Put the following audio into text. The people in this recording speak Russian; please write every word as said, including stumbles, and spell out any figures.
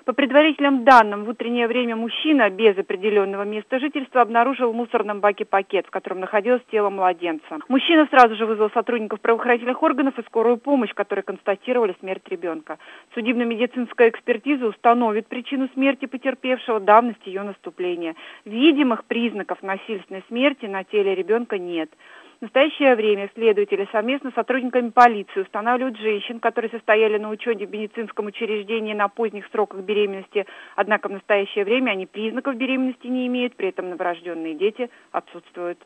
По предварительным данным, в утреннее время мужчина без определенного места жительства обнаружил в мусорном баке пакет, в котором находилось тело младенца. Мужчина сразу же вызвал сотрудников правоохранительных органов и скорую помощь, которые констатировали смерть ребенка. Судебно-медицинская экспертиза установит причину смерти потерпевшего, давность ее наступления. Видимых признаков насильственной смерти на теле ребенка нет. В настоящее время следователи совместно с сотрудниками полиции устанавливают женщин, которые состояли на учете в медицинском учреждении на поздних сроках беременности, однако в настоящее время они признаков беременности не имеют, при этом новорожденные дети отсутствуют.